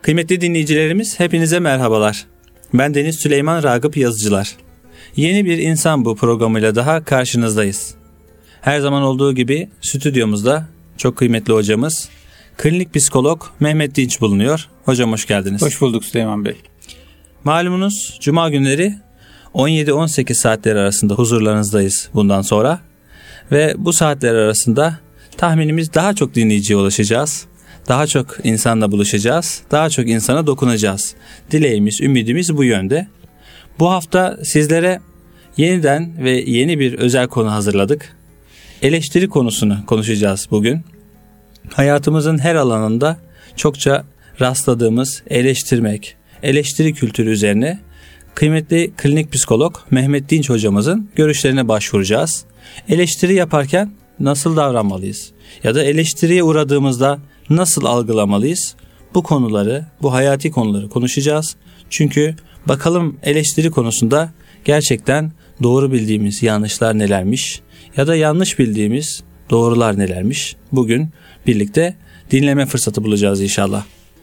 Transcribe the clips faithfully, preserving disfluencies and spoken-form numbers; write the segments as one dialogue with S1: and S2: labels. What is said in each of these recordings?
S1: Kıymetli dinleyicilerimiz, hepinize merhabalar. Ben Deniz Süleyman Ragıp Yazıcılar. Yeni bir insan bu programıyla daha karşınızdayız. Her zaman olduğu gibi stüdyomuzda çok kıymetli hocamız, klinik psikolog Mehmet Dinç bulunuyor. Hocam hoş geldiniz.
S2: Hoş bulduk Süleyman Bey.
S1: Malumunuz Cuma günleri on yedi on sekiz saatleri arasında huzurlarınızdayız bundan sonra. Ve bu saatler arasında tahminimiz daha çok dinleyiciye ulaşacağız. Daha çok insanla buluşacağız. Daha çok insana dokunacağız. Dileğimiz, ümidimiz bu yönde. Bu hafta sizlere yeniden ve yeni bir özel konu hazırladık. Eleştiri konusunu konuşacağız bugün. Hayatımızın her alanında çokça rastladığımız eleştirmek, eleştiri kültürü üzerine kıymetli klinik psikolog Mehmet Dinç hocamızın görüşlerine başvuracağız. Eleştiri yaparken nasıl davranmalıyız? Ya da eleştiriye uğradığımızda nasıl algılamalıyız? Bu konuları, bu hayati konuları konuşacağız. Çünkü bakalım eleştiri konusunda gerçekten doğru bildiğimiz yanlışlar nelermiş? Ya da yanlış bildiğimiz doğrular nelermiş? Bugün birlikte dinleme fırsatı bulacağız inşallah.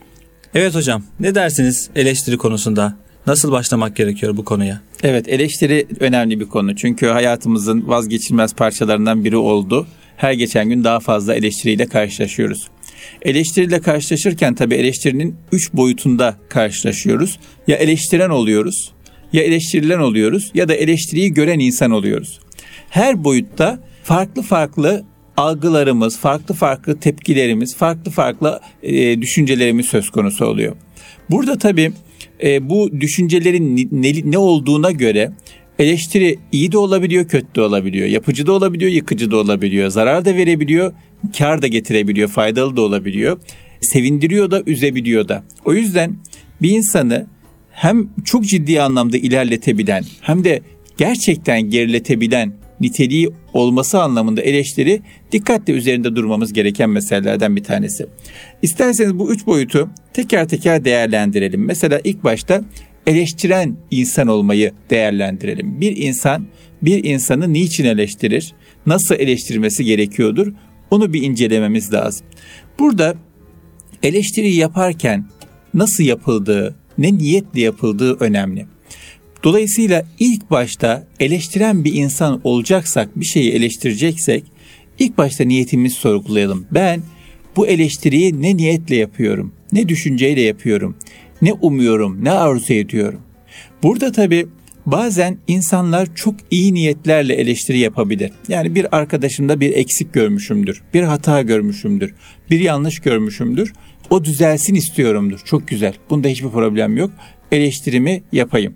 S1: Evet hocam, ne dersiniz eleştiri konusunda? Nasıl başlamak gerekiyor bu konuya?
S2: Evet, eleştiri önemli bir konu. Çünkü hayatımızın vazgeçilmez parçalarından biri oldu. Her geçen gün daha fazla eleştiriyle karşılaşıyoruz. Eleştiriyle karşılaşırken tabii eleştirinin üç boyutunda karşılaşıyoruz. Ya eleştiren oluyoruz, ya eleştirilen oluyoruz ya da eleştiriyi gören insan oluyoruz. Her boyutta farklı farklı algılarımız, farklı farklı tepkilerimiz, farklı farklı e, düşüncelerimiz söz konusu oluyor. Burada tabii e, bu düşüncelerin ne, ne olduğuna göre eleştiri iyi de olabiliyor, kötü de olabiliyor. Yapıcı da olabiliyor, yıkıcı da olabiliyor. Zarar da verebiliyor, kar da getirebiliyor, faydalı da olabiliyor. Sevindiriyor da, üzebiliyor da. O yüzden bir insanı hem çok ciddi anlamda ilerletebilen hem de gerçekten geriletebilen niteliği olması anlamında eleştiri dikkatle üzerinde durmamız gereken meselelerden bir tanesi. İsterseniz bu üç boyutu teker teker değerlendirelim. Mesela ilk başta eleştiren insan olmayı değerlendirelim. Bir insan bir insanı niçin eleştirir? Nasıl eleştirmesi gerekiyordur? Onu bir incelememiz lazım. Burada eleştiri yaparken nasıl yapıldığı, ne niyetle yapıldığı önemli. Dolayısıyla ilk başta eleştiren bir insan olacaksak, bir şeyi eleştireceksek, ilk başta niyetimizi sorgulayalım. Ben bu eleştiriyi ne niyetle yapıyorum, ne düşünceyle yapıyorum, ne umuyorum, ne arzu ediyorum. Burada tabii bazen insanlar çok iyi niyetlerle eleştiri yapabilir. Yani bir arkadaşımda bir eksik görmüşümdür, bir hata görmüşümdür, bir yanlış görmüşümdür. O düzelsin istiyorumdur. Çok güzel. Bunda hiçbir problem yok. Eleştirimi yapayım.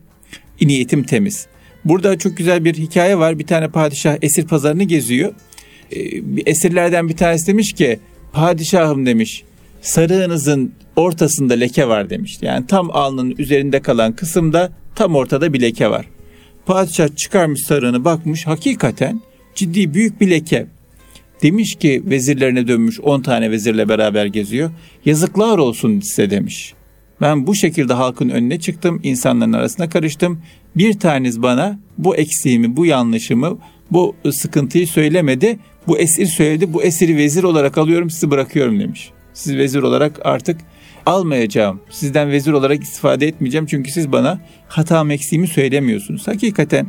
S2: Niyetim temiz. Burada çok güzel bir hikaye var. Bir tane padişah esir pazarını geziyor. Ee, esirlerden bir tanesi demiş ki, padişahım demiş, sarığınızın ortasında leke var demiş. Yani tam alnının üzerinde kalan kısımda tam ortada bir leke var. Padişah çıkarmış sarığını, bakmış, hakikaten ciddi büyük bir leke. Demiş ki vezirlerine dönmüş, on tane vezirle beraber geziyor. Yazıklar olsun size demiş. Ben bu şekilde halkın önüne çıktım, insanların arasına karıştım. Bir taneniz bana bu eksiğimi, bu yanlışımı, bu sıkıntıyı söylemedi. Bu esir söyledi, bu esiri vezir olarak alıyorum, sizi bırakıyorum demiş. Sizi vezir olarak artık almayacağım. Sizden vezir olarak istifade etmeyeceğim. Çünkü siz bana hatam eksiğimi söylemiyorsunuz. Hakikaten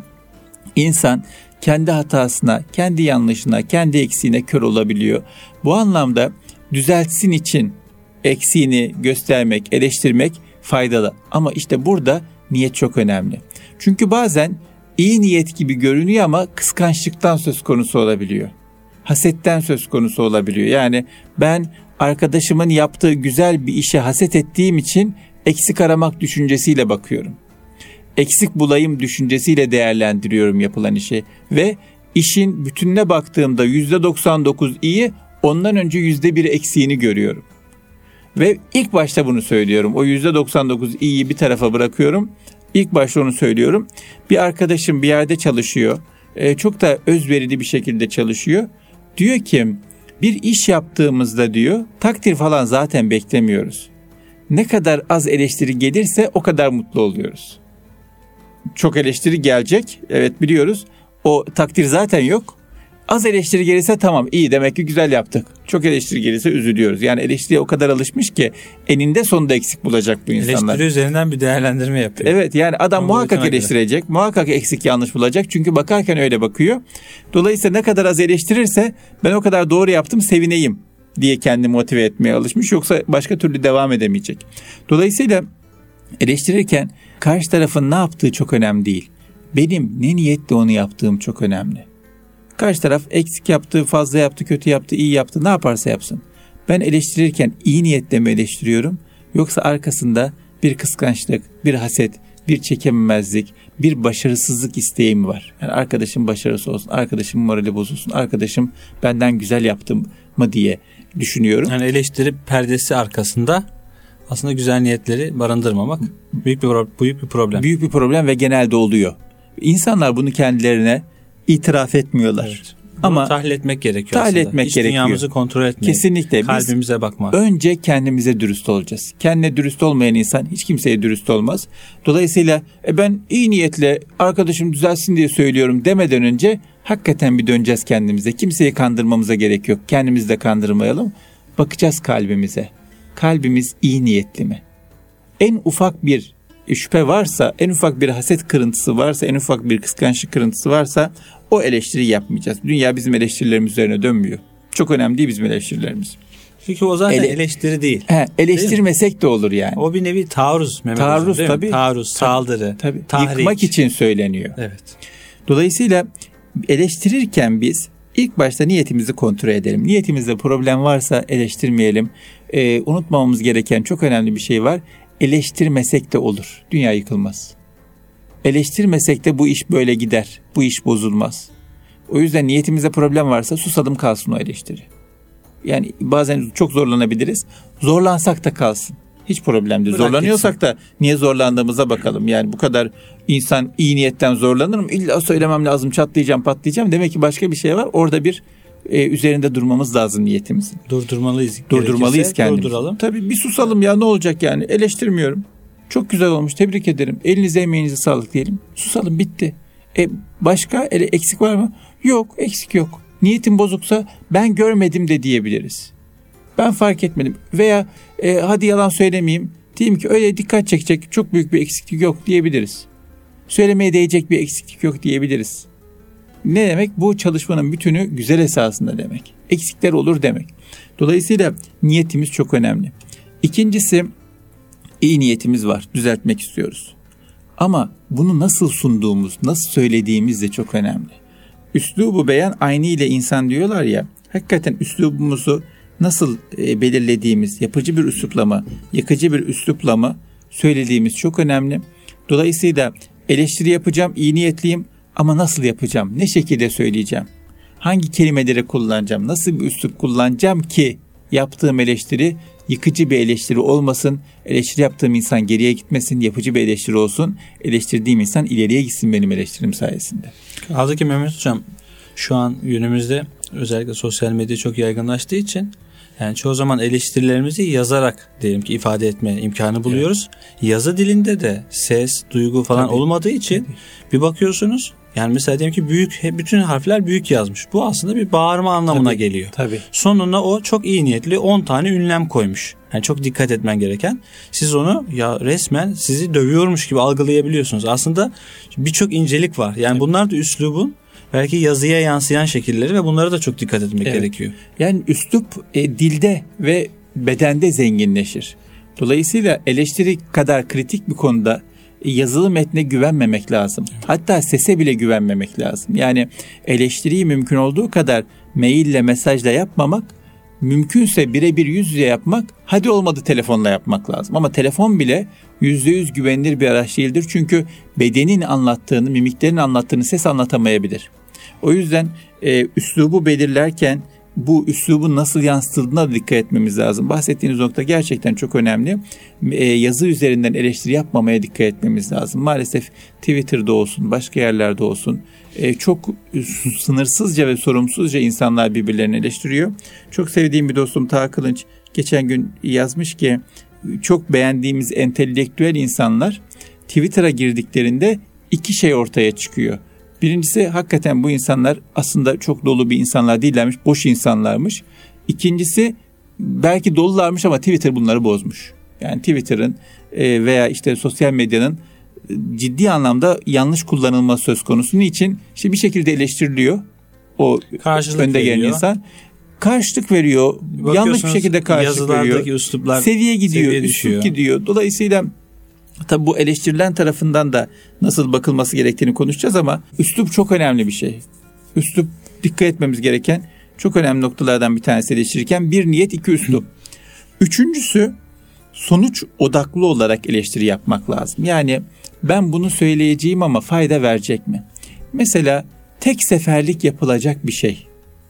S2: insan kendi hatasına, kendi yanlışına, kendi eksiğine kör olabiliyor. Bu anlamda düzeltsin için eksiğini göstermek, eleştirmek faydalı. Ama işte burada niyet çok önemli. Çünkü bazen iyi niyet gibi görünüyor ama kıskançlıktan söz konusu olabiliyor. Hasetten söz konusu olabiliyor. Yani ben arkadaşımın yaptığı güzel bir işe haset ettiğim için eksik aramak düşüncesiyle bakıyorum. Eksik bulayım düşüncesiyle değerlendiriyorum yapılan işi. Ve işin bütününe baktığımda yüzde doksan dokuz iyi, ondan önce yüzde bir eksiğini görüyorum. Ve ilk başta bunu söylüyorum. O yüzde doksan dokuz iyiyi bir tarafa bırakıyorum. İlk başta onu söylüyorum. Bir arkadaşım bir yerde çalışıyor. Ee, çok da özverili bir şekilde çalışıyor. Diyor ki bir iş yaptığımızda diyor takdir falan zaten beklemiyoruz. Ne kadar az eleştiri gelirse o kadar mutlu oluyoruz. Çok eleştiri gelecek. Evet biliyoruz. O takdir zaten yok. Az eleştiri gelirse tamam, iyi, demek ki güzel yaptık. Çok eleştiri gelirse üzülüyoruz. Yani eleştiriye o kadar alışmış ki eninde sonunda eksik bulacak bu insanlar.
S1: Eleştiri üzerinden bir değerlendirme yapıyor.
S2: Evet, yani adam
S1: Ama
S2: muhakkak eleştirecek. Göre. Muhakkak eksik yanlış bulacak. Çünkü bakarken öyle bakıyor. Dolayısıyla ne kadar az eleştirirse ben o kadar doğru yaptım, sevineyim diye kendini motive etmeye alışmış. Yoksa başka türlü devam edemeyecek. Dolayısıyla eleştirirken karşı tarafın ne yaptığı çok önemli değil. Benim ne niyetle onu yaptığım çok önemli. Karşı taraf eksik yaptı, fazla yaptı, kötü yaptı, iyi yaptı, ne yaparsa yapsın. Ben eleştirirken iyi niyetle mi eleştiriyorum? Yoksa arkasında bir kıskançlık, bir haset, bir çekememezlik, bir başarısızlık isteği mi var? Yani arkadaşım başarısı olsun, arkadaşım morali bozulsun, arkadaşım benden güzel yaptım mı diye düşünüyorum.
S1: Yani eleştiri perdesi arkasında aslında güzel niyetleri barındırmamak büyük bir büyük bir problem.
S2: Büyük bir problem ve genelde oluyor. İnsanlar bunu kendilerine itiraf etmiyorlar. Evet.
S1: Bunu ama tahlil etmek gerekiyor
S2: tahlil
S1: aslında.
S2: etmek
S1: İç
S2: gerekiyor.
S1: dünyamızı kontrol etmek.
S2: Kesinlikle.
S1: Kalbimize
S2: Biz
S1: bakmak.
S2: Önce kendimize dürüst olacağız. Kendine dürüst olmayan insan hiç kimseye dürüst olmaz. Dolayısıyla e ben iyi niyetle arkadaşım düzelsin diye söylüyorum demeden önce hakikaten bir döneceğiz kendimize. Kimseyi kandırmamıza gerek yok. Kendimizi de kandırmayalım. Bakacağız kalbimize. Kalbimiz iyi niyetli mi? En ufak bir şüphe varsa, en ufak bir haset kırıntısı varsa, en ufak bir kıskançlık kırıntısı varsa o eleştiriyi yapmayacağız. Dünya bizim eleştirilerimiz üzerine dönmüyor. Çok önemli değil bizim eleştirilerimiz.
S1: Çünkü o zaten Ele- eleştiri değil.
S2: He, eleştirmesek de olur yani.
S1: O bir nevi taarruz.
S2: Taarruz tabii.
S1: Taarruz, saldırı,
S2: tabii. Yıkmak için söyleniyor.
S1: Evet.
S2: Dolayısıyla eleştirirken biz ilk başta niyetimizi kontrol edelim. Niyetimizde problem varsa eleştirmeyelim. Ee, unutmamamız gereken çok önemli bir şey var. Eleştirmesek de olur. Dünya yıkılmaz. Eleştirmesek de bu iş böyle gider. Bu iş bozulmaz. O yüzden niyetimizde problem varsa susalım kalsın o eleştiri. Yani bazen çok zorlanabiliriz. Zorlansak da kalsın. Hiç problem değil. Bırak Zorlanıyorsak gitsin. Da niye zorlandığımıza bakalım. Yani bu kadar insan iyi niyetten zorlanır mı? İlla söylemem lazım, çatlayacağım, patlayacağım. Demek ki başka bir şey var. Orada bir e, üzerinde durmamız lazım niyetimizin.
S1: Durdurmalıyız.
S2: Durdurmalıyız kendimizi.
S1: Durduralım.
S2: Tabii bir susalım ya, ne olacak yani? Eleştirmiyorum. Çok güzel olmuş, tebrik ederim. Elinize emeğinize sağlık diyelim. Susalım, bitti. E başka ele, eksik var mı? Yok, eksik yok. Niyetim bozuksa ben görmedim de diyebiliriz. Ben fark etmedim. Veya e, hadi yalan söylemeyeyim. Diyeyim ki öyle dikkat çekecek çok büyük bir eksiklik yok diyebiliriz. Söylemeye değecek bir eksiklik yok diyebiliriz. Ne demek? Bu çalışmanın bütünü güzel esasında demek. Eksikler olur demek. Dolayısıyla niyetimiz çok önemli. İkincisi, iyi niyetimiz var. Düzeltmek istiyoruz. Ama bunu nasıl sunduğumuz, nasıl söylediğimiz de çok önemli. Üslubu beyan aynı ile insan diyorlar ya. Hakikaten üslubumuzu nasıl e, belirlediğimiz, yapıcı bir üslupla mı, yıkıcı bir üslupla mı söylediğimiz çok önemli. Dolayısıyla eleştiri yapacağım, iyi niyetliyim ama nasıl yapacağım, ne şekilde söyleyeceğim, hangi kelimeleri kullanacağım, nasıl bir üslup kullanacağım ki yaptığım eleştiri yıkıcı bir eleştiri olmasın, eleştiri yaptığım insan geriye gitmesin, yapıcı bir eleştiri olsun, eleştirdiğim insan ileriye gitsin benim eleştirim sayesinde.
S1: Kaldı ki Mehmet Hocam, şu an günümüzde özellikle sosyal medya çok yaygınlaştığı için yani çoğu zaman eleştirilerimizi yazarak diyelim ki ifade etme imkanı buluyoruz. Evet. Yazı dilinde de ses, duygu falan tabii, olmadığı için tabii. Bir bakıyorsunuz yani mesela diyelim ki büyük, bütün harfler büyük yazmış. Bu aslında bir bağırma anlamına tabii, geliyor. Tabii. Sonuna o çok iyi niyetli on tane ünlem koymuş. Yani çok dikkat etmen gereken. Siz onu ya resmen sizi dövüyormuş gibi algılayabiliyorsunuz. Aslında birçok incelik var. Yani tabii. Bunlar da üslubun belki yazıya yansıyan şekilleri ve bunlara da çok dikkat etmek evet. gerekiyor.
S2: Yani üslup e, dilde ve bedende zenginleşir. Dolayısıyla eleştiri kadar kritik bir konuda e, yazılı metne güvenmemek lazım. Evet. Hatta sese bile güvenmemek lazım. Yani eleştiriyi mümkün olduğu kadar maille, mesajla yapmamak, mümkünse birebir yüz yüze yapmak, hadi olmadı telefonla yapmak lazım. Ama telefon bile yüzde yüz güvenilir bir araç değildir. Çünkü bedenin anlattığını, mimiklerin anlattığını ses anlatamayabilir. O yüzden e, üslubu belirlerken bu üslubun nasıl yansıtıldığına dikkat etmemiz lazım. Bahsettiğiniz nokta gerçekten çok önemli. E, yazı üzerinden eleştiri yapmamaya dikkat etmemiz lazım. Maalesef Twitter'da olsun, başka yerlerde olsun e, çok sınırsızca ve sorumsuzca insanlar birbirlerini eleştiriyor. Çok sevdiğim bir dostum Taha Kılınç geçen gün yazmış ki çok beğendiğimiz entelektüel insanlar Twitter'a girdiklerinde iki şey ortaya çıkıyor. Birincisi, hakikaten bu insanlar aslında çok dolu bir insanlar değillermiş, boş insanlarmış. İkincisi, belki dolularmış ama Twitter bunları bozmuş. Yani Twitter'ın e, veya işte sosyal medyanın ciddi anlamda yanlış kullanılması söz konusu. Niçin? İşte bir şekilde eleştiriliyor o
S1: Karşılık
S2: önde gelen
S1: veriyor.
S2: insan. Karşılık veriyor. Yanlış bir şekilde karşılık veriyor.
S1: Üsluplar
S2: seviye gidiyor,
S1: seviye
S2: üslup gidiyor. Dolayısıyla tabii bu eleştirilen tarafından da nasıl bakılması gerektiğini konuşacağız ama üslup çok önemli bir şey. Üslup dikkat etmemiz gereken çok önemli noktalardan bir tanesi eleştirirken. Bir niyet, iki üslup. Üçüncüsü, sonuç odaklı olarak eleştiri yapmak lazım. Yani ben bunu söyleyeceğim ama fayda verecek mi? Mesela tek seferlik yapılacak bir şey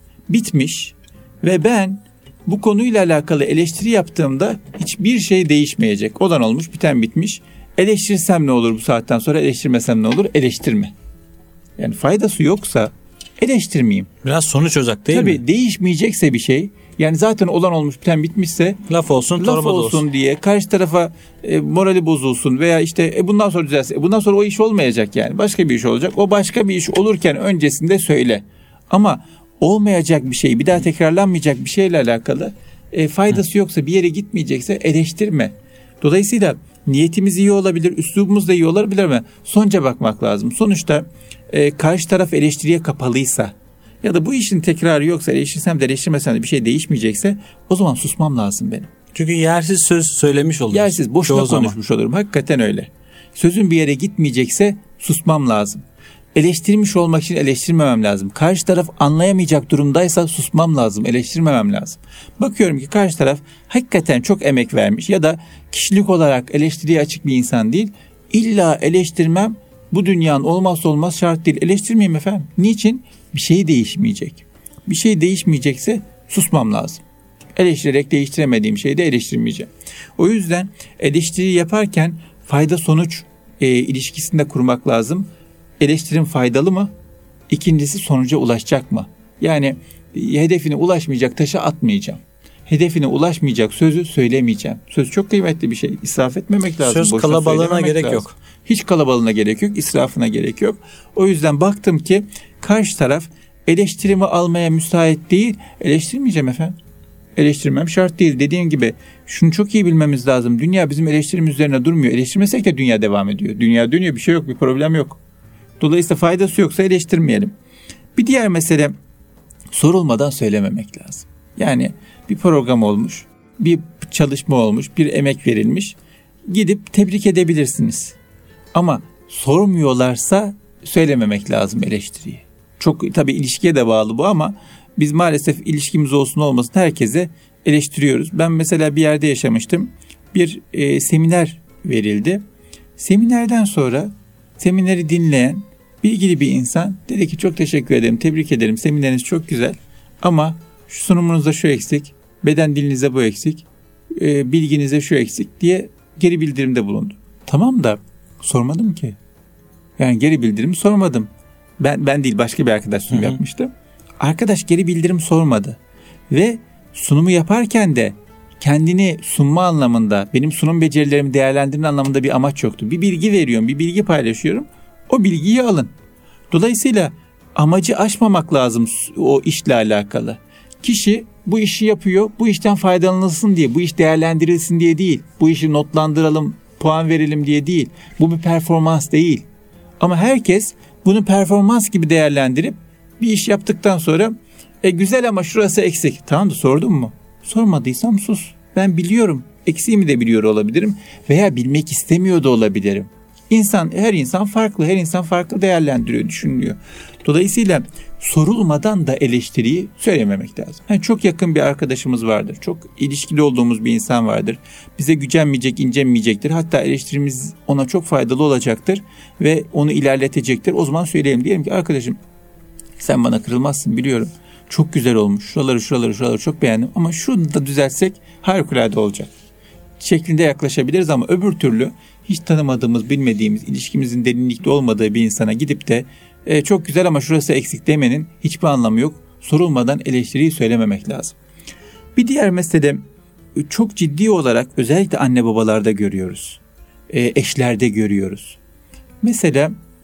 S2: bitmiş ve ben bu konuyla alakalı eleştiri yaptığımda hiçbir şey değişmeyecek. Olan olmuş, biten bitmiş. Eleştirsem ne olur bu saatten sonra, eleştirmesem ne olur? Eleştirme. Yani faydası yoksa eleştirmeyeyim.
S1: Biraz sonuç odaklı değil
S2: Tabii,
S1: mi?
S2: Tabii değişmeyecekse bir şey, yani zaten olan olmuş, biten bitmişse
S1: laf olsun,
S2: laf olsun, olsun diye karşı tarafa e, morali bozulsun veya işte e, bundan sonra düzelsin. E, bundan sonra o iş olmayacak yani. Başka bir iş olacak. O başka bir iş olurken öncesinde söyle. Ama olmayacak bir şey, bir daha tekrarlanmayacak bir şeyle alakalı e, faydası Hı. yoksa, bir yere gitmeyecekse eleştirme. Dolayısıyla niyetimiz iyi olabilir, üslubumuz da iyi olabilir ama sonuca bakmak lazım. Sonuçta e, karşı taraf eleştiriye kapalıysa ya da bu işin tekrarı yoksa, eleştirsem de eleştirmesem de bir şey değişmeyecekse, o zaman susmam lazım benim.
S1: Çünkü yersiz söz söylemiş oluruz.
S2: Yersiz, boşuna konuşmuş olurum. Hakikaten öyle. Sözün bir yere gitmeyecekse susmam lazım. Eleştirmiş olmak için eleştirmemem lazım. Karşı taraf anlayamayacak durumdaysa susmam lazım, eleştirmemem lazım. Bakıyorum ki karşı taraf hakikaten çok emek vermiş ya da kişilik olarak eleştiriye açık bir insan değil. İlla eleştirmem bu dünyanın olmazsa olmaz şart değil. Eleştirmeyeyim efendim. Niçin? Bir şey değişmeyecek. Bir şey değişmeyecekse susmam lazım. Eleştirerek değiştiremediğim şeyi de eleştirmeyeceğim. O yüzden eleştiri yaparken fayda sonuç e, ilişkisini de kurmak lazım. Eleştirim faydalı mı? İkincisi, sonuca ulaşacak mı? Yani hedefine ulaşmayacak taşı atmayacağım. Hedefine ulaşmayacak sözü söylemeyeceğim. Söz çok kıymetli bir şey. İsraf etmemek lazım.
S1: Söz kalabalığına gerek
S2: lazım.
S1: yok.
S2: Hiç kalabalığına gerek yok. İsrafına gerek yok. O yüzden baktım ki karşı taraf eleştirimi almaya müsait değil. Eleştirmeyeceğim efendim. Eleştirmem şart değil. Dediğim gibi şunu çok iyi bilmemiz lazım. Dünya bizim eleştirimiz üzerine durmuyor. Eleştirmesek de dünya devam ediyor. Dünya dönüyor, bir şey yok, bir problem yok. Dolayısıyla faydası yoksa eleştirmeyelim. Bir diğer mesele, sorulmadan söylememek lazım. Yani bir program olmuş, bir çalışma olmuş, bir emek verilmiş. Gidip tebrik edebilirsiniz. Ama sormuyorlarsa söylememek lazım eleştiriyi. Çok tabii ilişkiye de bağlı bu ama biz maalesef ilişkimiz olsun olmasın herkese eleştiriyoruz. Ben mesela bir yerde yaşamıştım. Bir e, seminer verildi. Seminerden sonra semineri dinleyen bilgili bir insan dedi ki çok teşekkür ederim, tebrik ederim, semineriniz çok güzel ama şu sunumunuzda şu eksik, beden dilinizde bu eksik, e, bilginize şu eksik diye geri bildirimde bulundu. Tamam da sormadım ki. Yani geri bildirim sormadım. Ben ben değil, başka bir arkadaş sunum hı hı. yapmıştı. Arkadaş geri bildirim sormadı. Ve sunumu yaparken de kendini sunma anlamında, benim sunum becerilerimi değerlendirme anlamında bir amaç yoktu. Bir bilgi veriyorum, bir bilgi paylaşıyorum. O bilgiyi alın. Dolayısıyla amacı aşmamak lazım o işle alakalı. Kişi bu işi yapıyor, bu işten faydalanılsın diye, bu iş değerlendirilsin diye değil. Bu işi notlandıralım, puan verelim diye değil. Bu bir performans değil. Ama herkes bunu performans gibi değerlendirip bir iş yaptıktan sonra e güzel ama şurası eksik. Tamam da sordun mu? Sormadıysam sus. Ben biliyorum. Eksiğimi de biliyor olabilirim veya bilmek istemiyor da olabilirim. İnsan, her insan farklı, her insan farklı değerlendiriyor, düşünülüyor. Dolayısıyla sorulmadan da eleştiriyi söylememek lazım. Yani çok yakın bir arkadaşımız vardır, çok ilişkili olduğumuz bir insan vardır. Bize gücenmeyecek, incinmeyecektir. Hatta eleştirimiz ona çok faydalı olacaktır ve onu ilerletecektir. O zaman söyleyelim, diyelim ki arkadaşım sen bana kırılmazsın biliyorum. Çok güzel olmuş, şuraları şuraları şuraları çok beğendim ama şunu da düzeltsek harikulade olacak şeklinde yaklaşabiliriz ama öbür türlü hiç tanımadığımız, bilmediğimiz, ilişkimizin derinlikte olmadığı bir insana gidip de e, çok güzel ama şurası eksik demenin hiçbir anlamı yok. Sorulmadan eleştiriyi söylememek lazım. Bir diğer mesele, çok ciddi olarak özellikle anne babalarda görüyoruz. E, eşlerde görüyoruz. Mesela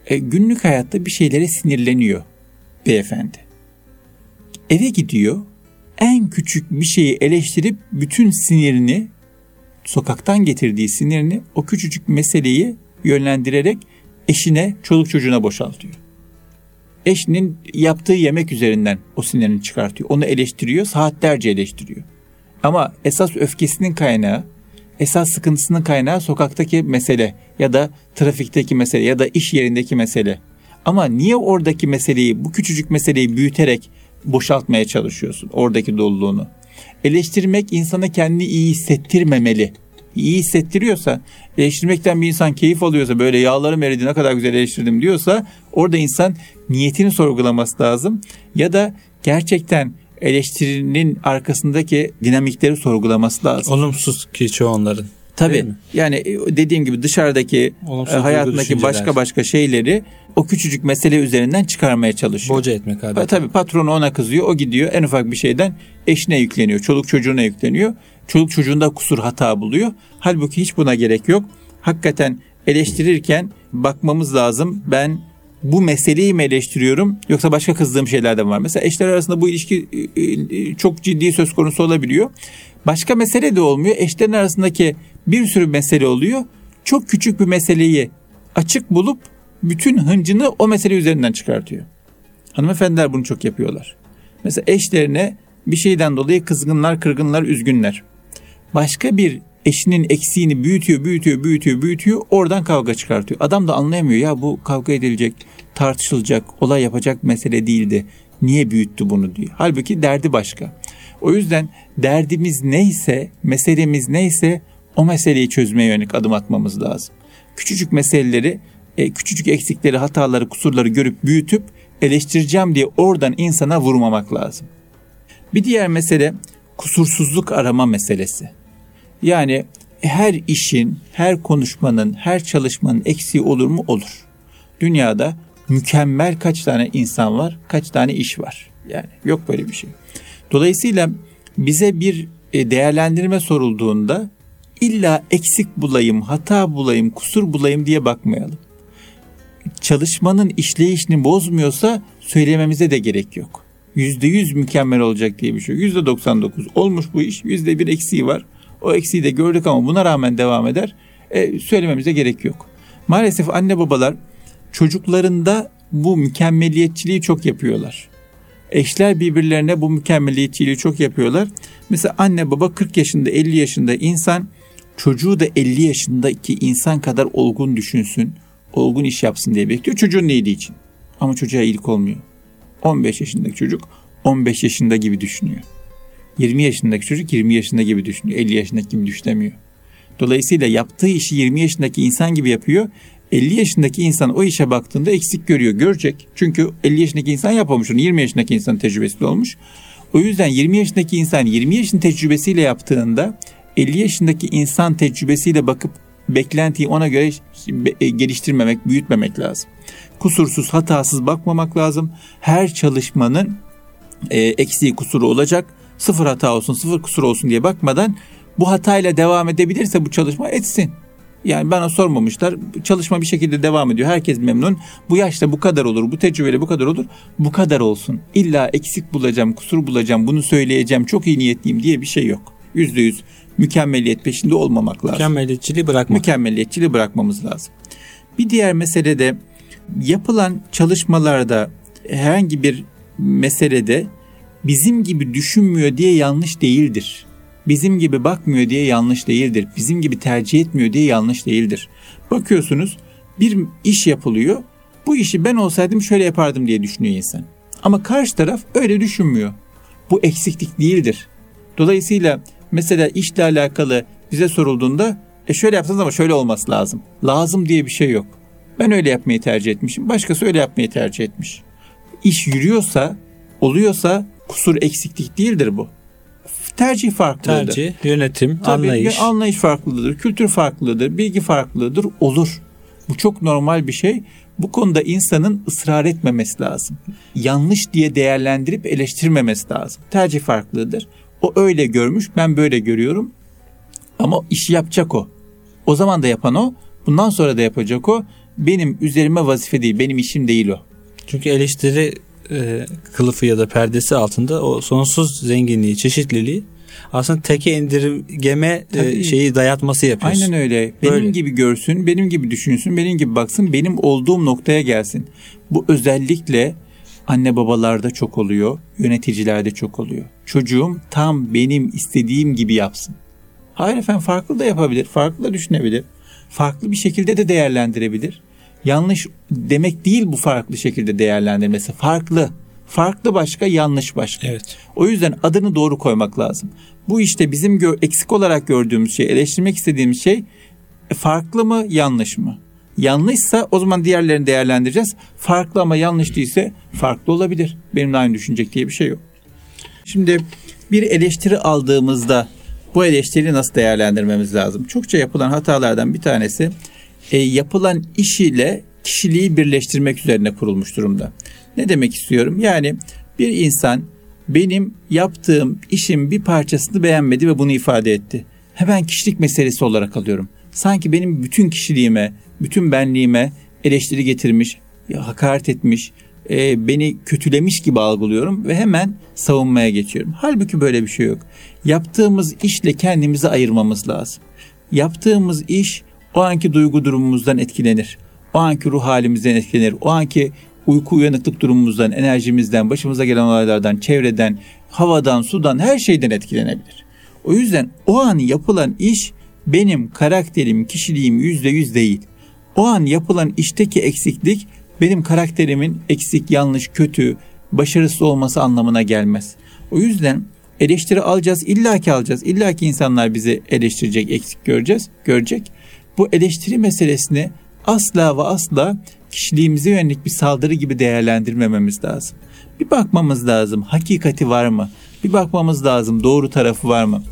S2: e, günlük hayatta bir şeylere sinirleniyor beyefendi. Eve gidiyor, en küçük bir şeyi eleştirip bütün sinirini, sokaktan getirdiği sinirini o küçücük meseleyi yönlendirerek eşine, çoluk çocuğuna boşaltıyor. Eşinin yaptığı yemek üzerinden o sinirini çıkartıyor. Onu eleştiriyor, saatlerce eleştiriyor. Ama esas öfkesinin kaynağı, esas sıkıntısının kaynağı sokaktaki mesele ya da trafikteki mesele ya da iş yerindeki mesele. Ama niye oradaki meseleyi, bu küçücük meseleyi büyüterek boşaltmaya çalışıyorsun oradaki doluluğunu? Eleştirmek insana kendini iyi hissettirmemeli. İyi hissettiriyorsa, eleştirmekten bir insan keyif alıyorsa, böyle yağlarım eridi ne kadar güzel eleştirdim diyorsa, orada insan niyetini sorgulaması lazım. Ya da gerçekten eleştirinin arkasındaki dinamikleri sorgulaması lazım.
S1: Olumsuz ki çoğunların.
S2: Tabii. Yani dediğim gibi dışarıdaki olumsuz hayatındaki başka başka şeyleri o küçücük mesele üzerinden çıkarmaya çalışıyor.
S1: Boca etmek adeta.
S2: Tabii patronu ona kızıyor. O gidiyor en ufak bir şeyden eşine yükleniyor. Çoluk çocuğuna yükleniyor. Çoluk çocuğunda kusur hata buluyor. Halbuki hiç buna gerek yok. Hakikaten eleştirirken bakmamız lazım. Ben bu meseleyi mi eleştiriyorum yoksa başka kızdığım şeyler de var. Mesela eşler arasında bu ilişki çok ciddi söz konusu olabiliyor. Başka mesele de olmuyor. Eşlerin arasındaki bir sürü mesele oluyor. Çok küçük bir meseleyi açık bulup bütün hıncını o mesele üzerinden çıkartıyor. Hanımefendiler bunu çok yapıyorlar. Mesela eşlerine bir şeyden dolayı kızgınlar, kırgınlar, üzgünler. Başka bir eşinin eksiğini büyütüyor, büyütüyor, büyütüyor, büyütüyor. Oradan kavga çıkartıyor. Adam da anlayamıyor. Ya bu kavga edilecek, tartışılacak, olay yapacak mesele değildi. Niye büyüttü bunu diyor. Halbuki derdi başka. O yüzden derdimiz neyse, meselemiz neyse o meseleyi çözmeye yönelik adım atmamız lazım. Küçücük meseleleri, küçücük eksikleri, hataları, kusurları görüp büyütüp eleştireceğim diye oradan insana vurmamak lazım. Bir diğer mesele kusursuzluk arama meselesi. Yani her işin, her konuşmanın, her çalışmanın eksiği olur mu? Olur. Dünyada mükemmel kaç tane insan var, kaç tane iş var. Yani yok böyle bir şey. Dolayısıyla bize bir değerlendirme sorulduğunda illa eksik bulayım, hata bulayım, kusur bulayım diye bakmayalım. Çalışmanın işleyişini bozmuyorsa söylememize de gerek yok. Yüzde yüz mükemmel olacak diye bir şey yok. Yüzde doksan dokuz olmuş bu iş, yüzde bir eksiği var. O eksiği de gördük ama buna rağmen devam eder. E, söylememize gerek yok. Maalesef anne babalar çocuklarında bu mükemmeliyetçiliği çok yapıyorlar. Eşler birbirlerine bu mükemmeliyetçiliği çok yapıyorlar. Mesela anne baba kırk yaşında, elli yaşında insan, çocuğu da elli yaşındaki insan kadar olgun düşünsün, olgun iş yapsın diye bekliyor. Çocuğun iyiliği için. Ama çocuğa iyilik olmuyor. on beş yaşındaki çocuk on beş yaşında gibi düşünüyor. yirmi yaşındaki çocuk yirmi yaşında gibi düşünüyor. elli yaşındaki gibi düşünemiyor. Dolayısıyla yaptığı işi yirmi yaşındaki insan gibi yapıyor. elli yaşındaki insan o işe baktığında eksik görüyor. Görecek. Çünkü elli yaşındaki insan yapmamış onu. yirmi yaşındaki insanın tecrübesi olmuş. O yüzden yirmi yaşındaki insan yirmi yaşın tecrübesiyle yaptığında elli yaşındaki insan tecrübesiyle bakıp beklentiyi ona göre geliştirmemek, büyütmemek lazım. Kusursuz, hatasız bakmamak lazım. Her çalışmanın e, eksiği, kusuru olacak. Sıfır hata olsun, sıfır kusur olsun diye bakmadan bu hatayla devam edebilirse bu çalışma etsin. Yani bana sormamışlar. Çalışma bir şekilde devam ediyor. Herkes memnun. Bu yaşta bu kadar olur. Bu tecrübeyle bu kadar olur. Bu kadar olsun. İlla eksik bulacağım, kusur bulacağım, bunu söyleyeceğim, çok iyi niyetliyim diye bir şey yok. Yüzde yüz mükemmeliyet peşinde olmamak lazım.
S1: Mükemmeliyetçiliği bırakmak.
S2: Mükemmeliyetçiliği bırakmamız lazım. Bir diğer mesele de yapılan çalışmalarda herhangi bir meselede bizim gibi düşünmüyor diye yanlış değildir. Bizim gibi bakmıyor diye yanlış değildir. Bizim gibi tercih etmiyor diye yanlış değildir. Bakıyorsunuz bir iş yapılıyor. Bu işi ben olsaydım şöyle yapardım diye düşünüyor insan. Ama karşı taraf öyle düşünmüyor. Bu eksiklik değildir. Dolayısıyla mesela işle alakalı bize sorulduğunda e şöyle yapsanız ama şöyle olması lazım. Lazım diye bir şey yok. Ben öyle yapmayı tercih etmişim. Başkası öyle yapmayı tercih etmiş. İş yürüyorsa, oluyorsa kusur, eksiklik değildir bu. Tercih farklıdır.
S1: Tercih, yönetim,
S2: Tabii,
S1: anlayış.
S2: Anlayış farklıdır, kültür farklıdır, bilgi farklıdır. Olur. Bu çok normal bir şey. Bu konuda insanın ısrar etmemesi lazım. Yanlış diye değerlendirip eleştirmemesi lazım. Tercih farklıdır. O öyle görmüş, ben böyle görüyorum. Ama işi yapacak o. O zaman da yapan o, bundan sonra da yapacak o. benim üzerime vazife değil, benim işim değil o.
S1: Çünkü eleştiri e, kılıfı ya da perdesi altında o sonsuz zenginliği, çeşitliliği aslında teke indirgeme e, şeyi dayatması yapıyorsun.
S2: Aynen öyle. Benim
S1: Böyle.
S2: gibi görsün, benim gibi düşünsün, benim gibi baksın, benim olduğum noktaya gelsin. Bu özellikle anne babalarda çok oluyor, yöneticilerde çok oluyor. Çocuğum tam benim istediğim gibi yapsın. Hayır efendim, farklı da yapabilir, farklı da düşünebilir. Farklı bir şekilde de değerlendirebilir. Yanlış demek değil bu farklı şekilde değerlendirmesi. Farklı. Farklı başka, yanlış başka.
S1: Evet.
S2: O yüzden adını doğru koymak lazım. Bu işte bizim gö- eksik olarak gördüğümüz şey, eleştirmek istediğimiz şey farklı mı, yanlış mı? Yanlışsa o zaman diğerlerini değerlendireceğiz. Farklı ama yanlış değilse farklı olabilir. Benimle aynı düşünecek diye bir şey yok. Şimdi bir eleştiri aldığımızda bu eleştiriyi nasıl değerlendirmemiz lazım? Çokça yapılan hatalardan bir tanesi e, yapılan iş ile kişiliği birleştirmek üzerine kurulmuş durumda. Ne demek istiyorum? Yani bir insan benim yaptığım işin bir parçasını beğenmedi ve bunu ifade etti. Hemen kişilik meselesi olarak alıyorum. Sanki benim bütün kişiliğime, bütün benliğime eleştiri getirmiş, hakaret etmiş, e, beni kötülemiş gibi algılıyorum ve hemen savunmaya geçiyorum. Halbuki böyle bir şey yok. Yaptığımız işle kendimizi ayırmamız lazım. Yaptığımız iş o anki duygu durumumuzdan etkilenir. O anki ruh halimizden etkilenir. O anki uyku uyanıklık durumumuzdan, enerjimizden, başımıza gelen olaylardan, çevreden, havadan, sudan, her şeyden etkilenebilir. O yüzden o an yapılan iş benim karakterim, kişiliğim yüzde yüz değil. O an yapılan işteki eksiklik benim karakterimin eksik, yanlış, kötü, başarısız olması anlamına gelmez. O yüzden eleştiri alacağız, illaki alacağız. İllaki insanlar bizi eleştirecek, eksik göreceğiz, görecek. Bu eleştiri meselesini asla ve asla kişiliğimize yönelik bir saldırı gibi değerlendirmememiz lazım. Bir bakmamız lazım, hakikati var mı? Bir bakmamız lazım, doğru tarafı var mı?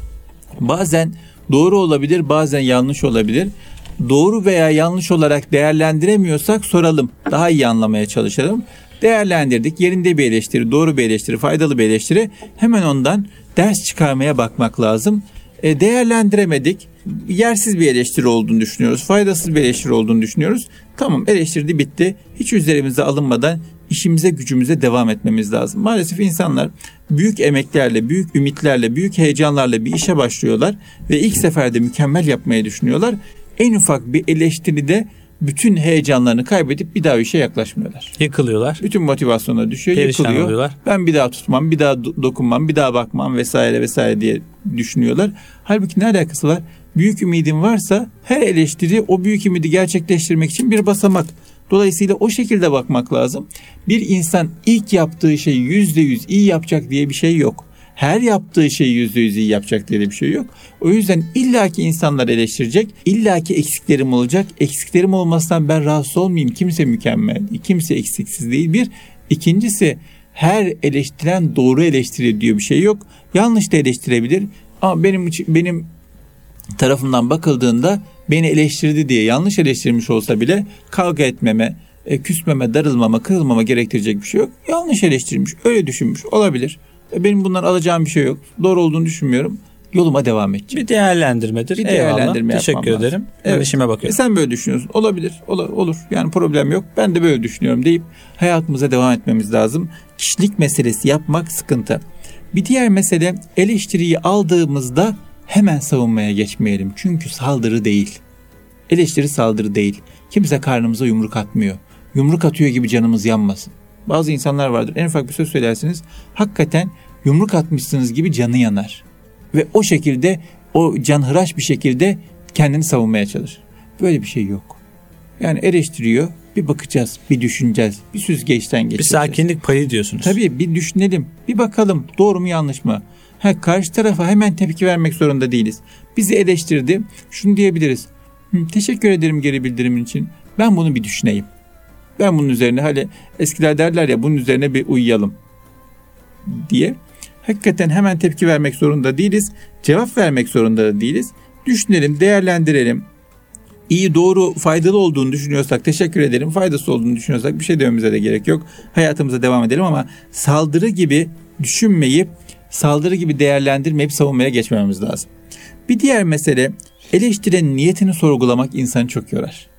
S2: Bazen doğru olabilir, bazen yanlış olabilir. Doğru veya yanlış olarak değerlendiremiyorsak soralım, daha iyi anlamaya çalışalım. Değerlendirdik, yerinde bir eleştiri, doğru bir eleştiri, faydalı bir eleştiri, hemen ondan ders çıkarmaya bakmak lazım. E, değerlendiremedik, yersiz bir eleştiri olduğunu düşünüyoruz, faydasız bir eleştiri olduğunu düşünüyoruz. Tamam, eleştirdi, bitti. Hiç üzerimize alınmadan işimize, gücümüze devam etmemiz lazım. Maalesef insanlar büyük emeklerle, büyük ümitlerle, büyük heyecanlarla bir işe başlıyorlar ve ilk seferde mükemmel yapmayı düşünüyorlar. En ufak bir eleştiride bütün heyecanlarını kaybedip bir daha işe yaklaşmıyorlar.
S1: Yıkılıyorlar.
S2: Bütün motivasyonları düşüyor,
S1: Perişan
S2: yıkılıyor.
S1: oluyorlar.
S2: Ben bir daha tutmam, bir daha dokunmam, bir daha bakmam vesaire vesaire diye düşünüyorlar. Halbuki ne alakası var? Büyük ümidin varsa her eleştiri o büyük ümidi gerçekleştirmek için bir basamak. Dolayısıyla o şekilde bakmak lazım. Bir insan ilk yaptığı şeyi yüzde yüz iyi yapacak diye bir şey yok. Her yaptığı şeyi yüzde yüz iyi yapacak diye bir şey yok. O yüzden illaki insanlar eleştirecek. İllaki eksiklerim olacak. Eksiklerim olmasından ben rahatsız olmayayım. Kimse mükemmel, kimse eksiksiz değil. Bir. İkincisi, her eleştiren doğru eleştiri diyor bir şey yok. Yanlış da eleştirebilir. Ama benim benim tarafından bakıldığında beni eleştirdi diye yanlış eleştirmiş olsa bile kavga etmeme, e, küsmeme, darılmama, kırılmama gerektirecek bir şey yok. Yanlış eleştirmiş, öyle düşünmüş olabilir. E, benim bundan alacağım bir şey yok. Doğru olduğunu düşünmüyorum. Yoluma devam edeceğim.
S1: Bir değerlendirmedir.
S2: Bir değerlendirme
S1: Eyvallah. Teşekkür
S2: lazım.
S1: ederim. Ben
S2: Evet.
S1: işime bakıyorum.
S2: E sen böyle düşünüyorsun. Olabilir. Olur, olur. Yani problem yok. Ben de böyle düşünüyorum deyip hayatımıza devam etmemiz lazım. Kişilik meselesi yapmak sıkıntı. Bir diğer mesele, eleştiriyi aldığımızda hemen savunmaya geçmeyelim. Çünkü saldırı değil. Eleştiri saldırı değil. Kimse karnımıza yumruk atmıyor. Yumruk atıyor gibi canımız yanmasın. Bazı insanlar vardır. En ufak bir söz söylersiniz, hakikaten yumruk atmışsınız gibi canı yanar. Ve o şekilde, o canhıraş bir şekilde kendini savunmaya çalışır. Böyle bir şey yok. Yani eleştiriyor, bir bakacağız, bir düşüneceğiz, bir süzgeçten geçeceğiz.
S1: Bir sakinlik payı diyorsunuz.
S2: Tabii, bir düşünelim, bir bakalım doğru mu yanlış mı? Ha, karşı tarafa hemen tepki vermek zorunda değiliz. Bizi eleştirdi, şunu diyebiliriz. Hı, teşekkür ederim geri bildirimin için. Ben bunu bir düşüneyim. Ben bunun üzerine, hani eskiler derler ya, bunun üzerine bir uyuyalım diye. Hakikaten hemen tepki vermek zorunda değiliz. Cevap vermek zorunda da değiliz. Düşünelim, değerlendirelim. İyi, doğru, faydalı olduğunu düşünüyorsak teşekkür ederim. Faydası olduğunu düşünüyorsak bir şey dememize de gerek yok. Hayatımıza devam edelim ama saldırı gibi düşünmeyip, saldırı gibi değerlendirmeyip savunmaya geçmememiz lazım. Bir diğer mesele, eleştirenin niyetini sorgulamak insanı çok yorar.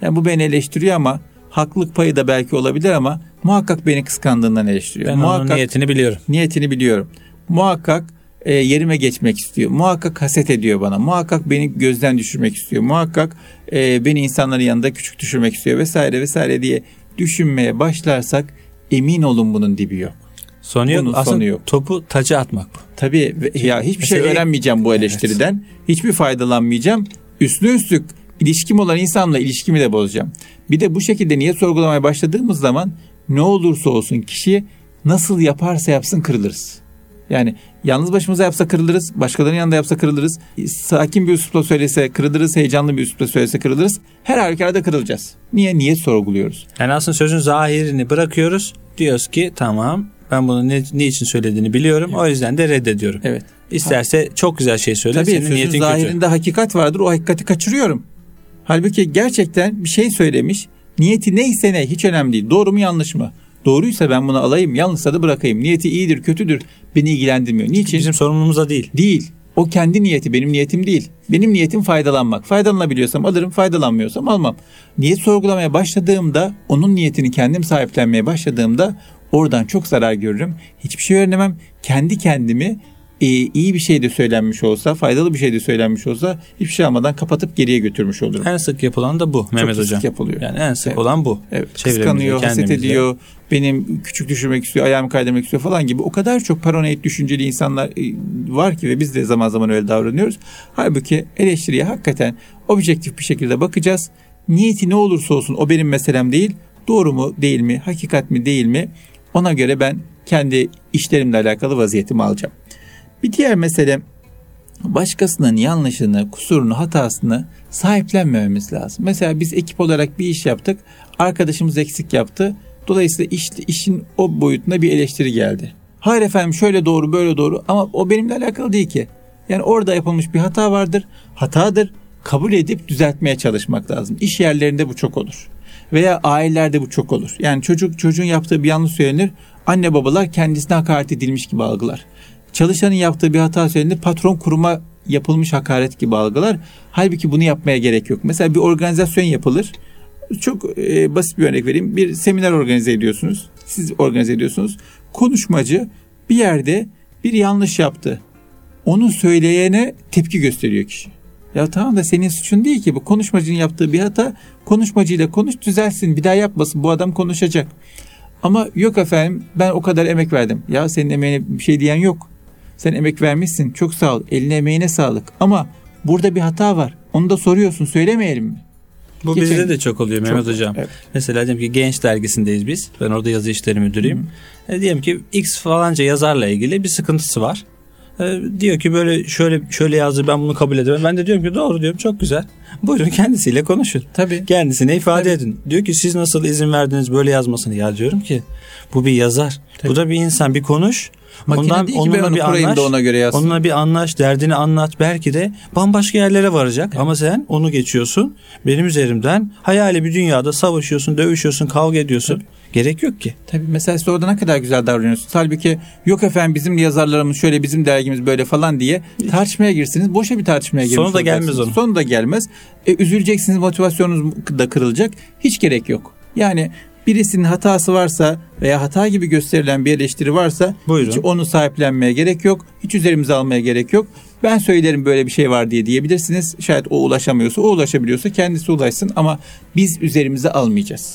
S2: Yani bu beni eleştiriyor ama haklılık payı da belki olabilir ama muhakkak beni kıskandığından eleştiriyor.
S1: Ben
S2: muhakkak,
S1: onun niyetini biliyorum.
S2: Niyetini biliyorum. Muhakkak e, yerime geçmek istiyor. Muhakkak haset ediyor bana. Muhakkak beni gözden düşürmek istiyor. Muhakkak e, beni insanların yanında küçük düşürmek istiyor vesaire vesaire diye düşünmeye başlarsak emin olun bunun dibi yok.
S1: Sonu yok.
S2: Bunun
S1: Aslında
S2: sonu yok.
S1: topu taca atmak bu.
S2: Tabii ya hiçbir şey
S1: Mesela-
S2: öğrenmeyeceğim bu eleştiriden. Evet. Hiçbir faydalanmayacağım. Üstüne üstlük ilişkim olan insanla ilişkimi de bozacağım. Bir de bu şekilde niyet sorgulamaya başladığımız zaman ne olursa olsun kişi nasıl yaparsa yapsın kırılırız. Yani yalnız başımıza yapsa kırılırız, başkalarının yanında yapsa kırılırız, sakin bir üslupla söylese kırılırız, heyecanlı bir üslupla söylese kırılırız. Her halükarda kırılacağız. Niye? Niyet sorguluyoruz.
S1: Yani aslında sözün zahirini bırakıyoruz. Diyoruz ki tamam, ben bunu ne, ne için söylediğini biliyorum. Evet. O yüzden de reddediyorum.
S2: Evet.
S1: İsterse ha. çok güzel şey söyle.
S2: Tabii
S1: senin
S2: sözün
S1: niyetin
S2: zahirinde
S1: kötü.
S2: hakikat vardır. O hakikati kaçırıyorum. Halbuki gerçekten bir şey söylemiş. Niyeti neyse ne hiç önemli değil. Doğru mu yanlış mı? Doğruysa ben bunu alayım, yanlışsa da bırakayım. Niyeti iyidir, kötüdür beni ilgilendirmiyor. Niçin?
S1: Bizim sorumluluğumuzda değil.
S2: Değil. O kendi niyeti, benim niyetim değil. Benim niyetim faydalanmak. Faydalanabiliyorsam alırım, faydalanmıyorsam almam. Niyet sorgulamaya başladığımda, onun niyetini kendim sahiplenmeye başladığımda oradan çok zarar görürüm. Hiçbir şey öğrenemem. Kendi kendimi e, iyi bir şey de söylenmiş olsa, faydalı bir şey de söylenmiş olsa hiçbir şey almadan kapatıp geriye götürmüş olurum.
S1: En sık yapılan da bu Mehmet
S2: çok
S1: Hocam.
S2: Çok yapılıyor.
S1: Yani en sık
S2: evet.
S1: olan bu.
S2: Evet. Kıskanıyor, haset ediyor, benim küçük düşürmek istiyor, ayağımı kaydırmak istiyor falan gibi. O kadar çok paranoid düşünceli insanlar var ki ve biz de zaman zaman öyle davranıyoruz. Halbuki eleştiriye hakikaten objektif bir şekilde bakacağız. Niyeti ne olursa olsun o benim meselem değil. Doğru mu değil mi, hakikat mi değil mi? Ona göre ben kendi işlerimle alakalı vaziyetimi alacağım. Bir diğer mesele başkasının yanlışını, kusurunu, hatasını sahiplenmememiz lazım. Mesela biz ekip olarak bir iş yaptık. Arkadaşımız eksik yaptı. Dolayısıyla iş, işin o boyutuna bir eleştiri geldi. Hayır efendim şöyle doğru böyle doğru ama o benimle alakalı değil ki. Yani orada yapılmış bir hata vardır. Hatadır. Kabul edip düzeltmeye çalışmak lazım. İş yerlerinde bu çok olur. Veya ailelerde bu çok olur. Yani çocuk çocuğun yaptığı bir yanlış söylenir. Anne babalar kendisine hakaret edilmiş gibi algılar. Çalışanın yaptığı bir hata söylenir. Patron kuruma yapılmış hakaret gibi algılar. Halbuki bunu yapmaya gerek yok. Mesela bir organizasyon yapılır. Çok e, basit bir örnek vereyim. Bir seminer organize ediyorsunuz. Siz organize ediyorsunuz. Konuşmacı bir yerde bir yanlış yaptı. Onu söyleyene tepki gösteriyor kişi. Ya tamam da senin suçun değil ki. Bu konuşmacının yaptığı bir hata. Konuşmacıyla konuş, düzelsin. Bir daha yapmasın. Bu adam konuşacak. Ama yok efendim ben o kadar emek verdim. Ya senin emeğine bir şey diyen yok. Sen emek vermişsin. Çok sağ ol. Eline emeğine sağlık. Ama burada bir hata var. Onu da soruyorsun. Söylemeyelim mi?
S1: Bu
S2: Geçen,
S1: bizde de çok oluyor Mehmet
S2: çok,
S1: Hocam.
S2: Evet.
S1: Mesela diyelim ki Genç Dergisi'ndeyiz biz. Ben orada yazı işleri müdürüyüm. E, diyelim ki X falanca yazarla ilgili bir sıkıntısı var. E, diyor ki böyle şöyle şöyle yazdı, ben bunu kabul edemem. Ben de diyorum ki doğru diyorum, çok güzel. Buyurun kendisiyle konuşun.
S2: Tabii.
S1: Kendisine ifade
S2: Tabii.
S1: edin. Diyor ki siz nasıl izin verdiniz böyle yazmasını? Ya diyorum ki bu bir yazar. Tabii. Bu da bir insan, bir konuş.
S2: Makine
S1: Ondan,
S2: değil ki ben onu
S1: bir
S2: kurayım
S1: anlaş,
S2: da ona göre yazsın.
S1: Onunla bir anlaş, derdini anlat. Belki de bambaşka yerlere varacak. Evet. Ama sen onu geçiyorsun. Benim üzerimden hayali bir dünyada savaşıyorsun, dövüşüyorsun, kavga ediyorsun. Tabii. Gerek yok ki.
S2: Tabii mesela siz orada ne kadar güzel davranıyorsunuz. Halbuki yok efendim bizim yazarlarımız şöyle, bizim dergimiz böyle falan diye tartışmaya girsiniz. Boşa bir tartışmaya girmiş
S1: Sonu da gelmez onun.
S2: Sonu da gelmez. E, üzüleceksiniz, motivasyonunuz da kırılacak. Hiç gerek yok. Yani birisinin hatası varsa veya hata gibi gösterilen bir eleştiri varsa
S1: Buyurun.
S2: hiç onu sahiplenmeye gerek yok. Hiç üzerimize almaya gerek yok. Ben söylerim böyle bir şey var diye diyebilirsiniz. Şayet o ulaşamıyorsa, o ulaşabiliyorsa kendisi ulaşsın ama biz üzerimize almayacağız.